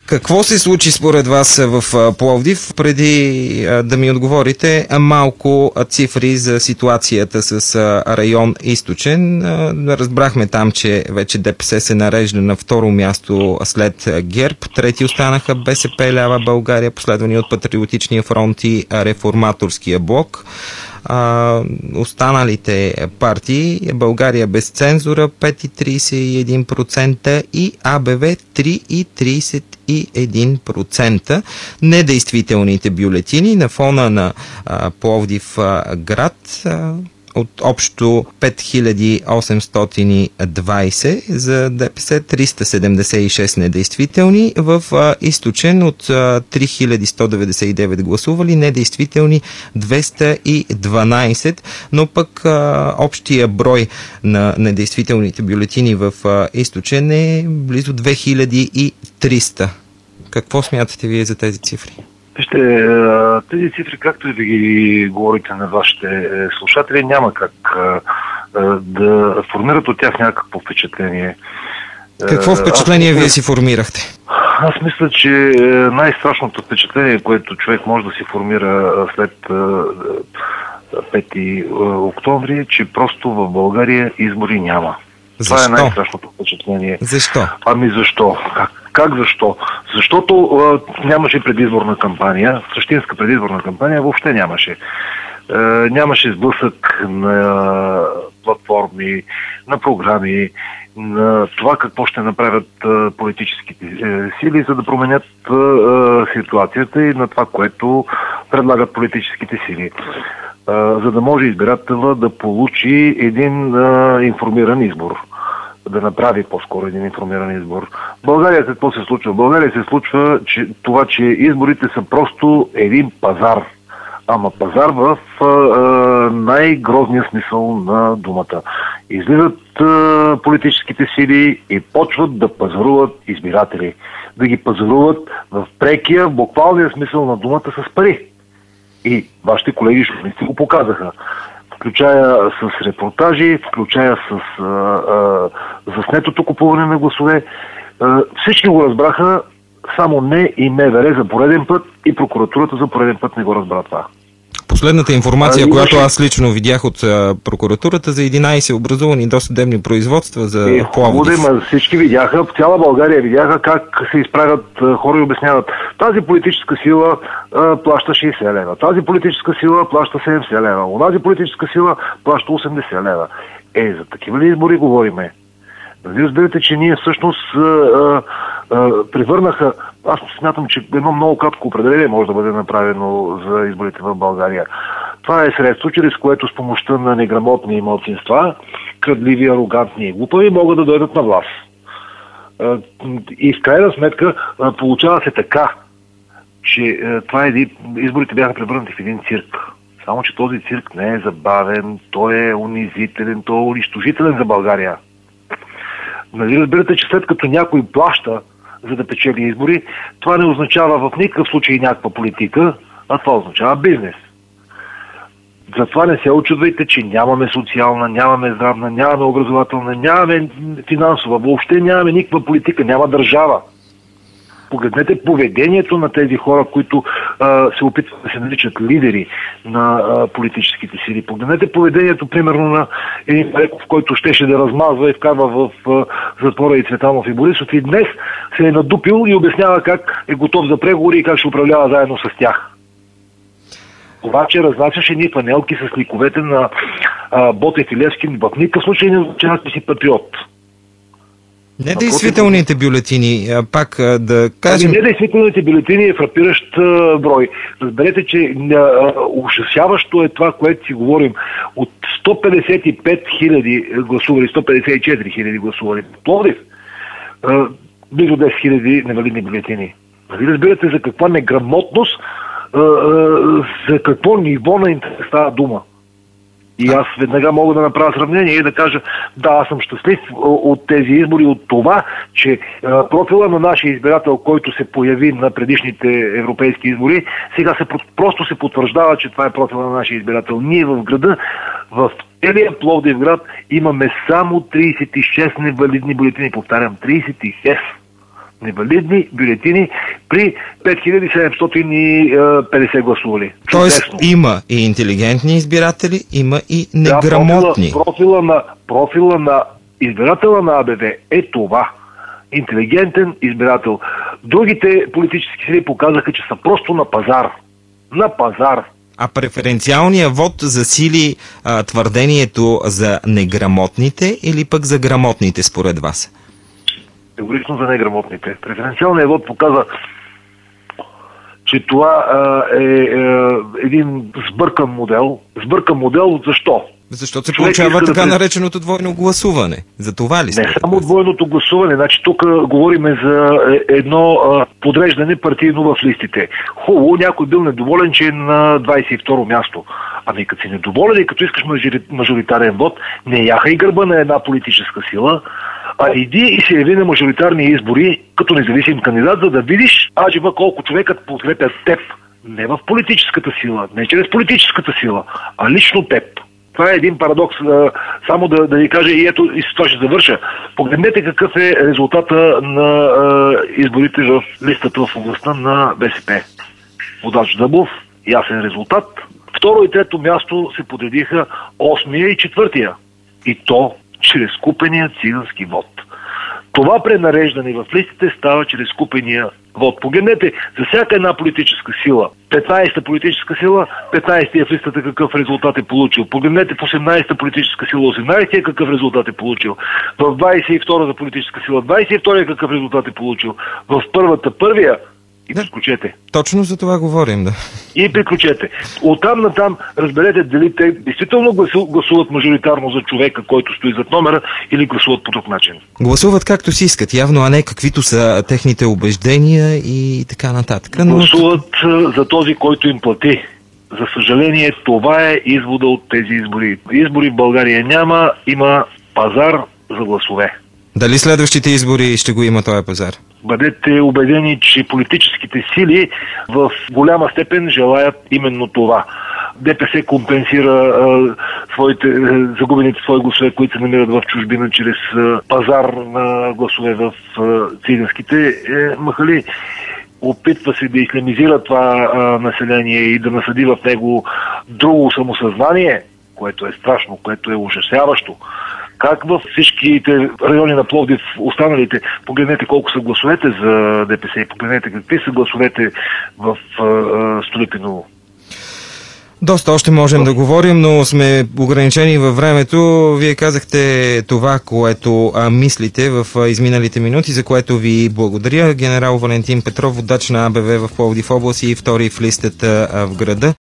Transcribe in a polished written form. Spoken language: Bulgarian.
Какво се случи според вас в Пловдив? Преди да ми отговорите, малко цифри за ситуацията с район Източен. Разбрахме там, че вече ДПС се нарежда на второ място след ГЕРБ. Трети останаха БСП, Лява България, последвани от Патриотичния фронт и Реформаторския блок. Останалите партии: България без цензура 5,31% и АБВ 3,31%. Недействителните бюлетини на фона на Пловдив град от общо 5820 за ДПС, 376 недействителни. В Източен от 3199 гласували, недействителни 212, но пък общия брой на недействителните бюлетини в Източен е близо 2300. Какво смятате вие за тези цифри? Вижте, тези цифри, както и да ги говорите на вашите слушатели, няма как да формират от тях някакво впечатление. Какво впечатление вие си формирахте? Аз мисля, че най-страшното впечатление, което човек може да си формира след 5 октомври, е, че просто в България избори няма. Защо? Това е най-страшното впечатление. Защо? Ами защо? Как защо? Защото нямаше предизборна кампания, същинска предизборна кампания въобще нямаше. Нямаше сблъсък на платформи, на програми, на това какво ще направят политическите сили, за да променят ситуацията и на това, което предлагат политическите сили. За да може избирателя да получи един информиран избор. Да направи по-скоро един информиран избор. В България какво се случва? В България се случва че изборите са просто един пазар. Ама пазар в най-грозния смисъл на думата. Излизат политическите сили и почват да пазаруват избиратели. Да ги пазаруват в прекия, в буквалния смисъл на думата с пари. И вашите колеги журналисти го показаха. Включая с репортажи, включая с заснетото купуване на гласове. Всички го разбраха, само не и МВР за пореден път и прокуратурата за пореден път не го разбра това. Последната информация, която аз лично видях от прокуратурата, за 11 образувани досъдебни производства за Пловдив. Всички видяха, в цяла България видяха как се изправят хора и обясняват. Тази политическа сила плаща 60 лева, тази политическа сила плаща 70 лева, онази политическа сила плаща 80 лева. За такива ли избори говориме? Вие разберете, че ние всъщност превърнаха, аз смятам, че едно много кратко определение може да бъде направено за изборите в България. Това е средство, чрез което с помощта на неграмотни малцинства, крадливи, арогантни и глупави, могат да дойдат на власт. И в крайна сметка получава се така, че изборите бяха превърнати в един цирк. Само че този цирк не е забавен, той е унизителен, той е унищожителен за България. Нали разбирате, че след като някой плаща за да печели избори, това не означава в никакъв случай някаква политика, а това означава бизнес. Затова не се очудвайте, че нямаме социална, нямаме здравна, нямаме образователна, нямаме финансова, въобще нямаме никаква политика, няма държава. Погледнете поведението на тези хора, които се опитват да се наричат лидери на политическите сили. Погледнете поведението, примерно, на един Реков, който щеше да размазва и вкарва в затвора и Цветанов и Борисов, и днес се е надупил и обяснява как е готов за преговори и как ще управлява заедно с тях. Това, че разнасяше ни панелки с ликовете на Ботев и Левски, в никакъв случай не означава, че си патриот. Недействителните бюлетини, пак да кажем... Недействителните бюлетини е фрапиращ брой. Разберете, че ужасяващо е това, което си говорим. От 155 хиляди гласували, 154 хиляди гласували в Пловдив, близо 10 хиляди невалидни бюлетини. Нали разбирате за каква неграмотност, за какво ниво на интерес става дума? И аз веднага мога да направя сравнение и да кажа, да, аз съм щастлив от тези избори, от това, че профила на нашия избирател, който се появи на предишните европейски избори, сега просто се потвърждава, че това е профила на нашия избирател. Ние в града, в целия Пловдив град, имаме само 36 невалидни бюлетини. Повтарям, 36. невалидни бюлетини при 5750 гласували. Тоест има и интелигентни избиратели, има и неграмотни. Да, профила на избиратела на АБВ е това. Интелигентен избирател. Другите политически сили показаха, че са просто на пазар. На пазар. А преференциалният вод засили твърдението за неграмотните или пък за грамотните според вас? Категорично за неграмотните. Преференциалният вод показа, че това е един сбъркан модел. Сбъркан модел защо? Защото се получава така нареченото двойно гласуване. За това ли сте? Не само двойното гласуване. Значи тук говорим за едно подреждане партийно в листите. Хубаво, някой бил недоволен, че е на 22-ро място. Ами като си недоволен и като искаш мажоритарен вод, не яха и гърба на една политическа сила, а иди и се яви на мажоритарни избори като независим кандидат, за да видиш аджиба колко човекът подкрепят теб. Не в политическата сила, не чрез политическата сила, а лично теб. Това е един парадокс. Само да ви кажа, и ето, и с това ще завърша. Погледнете какъв е резултата на изборите в листата в областта на БСП. Водач Дъбов, ясен резултат. Второ и трето място се подредиха 8-я и 4-я. И то чрез купения цигански вод. Това пренареждане в листите става чрез купения вод. Погледнете, за всяка една политическа сила, 15-та политическа сила, 15-тия в листата какъв резултат е получил. Погледнете в 18-та политическа сила, 18-тия какъв резултат е получил. В 22-та политическа сила, 22-тия какъв резултат е получил. В първия. И приключете. Точно за това говорим, да. И приключете. Оттам натам разберете дали те действително гласуват мажоритарно за човека, който стои зад номера, или гласуват по друг начин. Гласуват както си искат, явно, а не каквито са техните убеждения и така нататък. Гласуват за този, който им плати. За съжаление, това е извода от тези избори. Избори в България няма, има пазар за гласове. Дали следващите избори ще го има този пазар? Бъдете убедени, че политическите сили в голяма степен желаят именно това. ДПС компенсира загубените свои гласове, които се намират в чужбина, чрез пазар на гласове в циганските махали. Опитва се да ислямизира това население и да насъди в него друго самосъзнание, което е страшно, което е ужасяващо. Как във всичките райони на Пловдив, останалите, погледнете колко са гласовете за ДПС и погледнете какви са гласовете в Столипиново. Доста още можем да говорим, но сме ограничени във времето. Вие казахте това, което мислите в изминалите минути, за което ви благодаря. Генерал Валентин Петров, водач на АБВ в Пловдив област и втори в листата в града.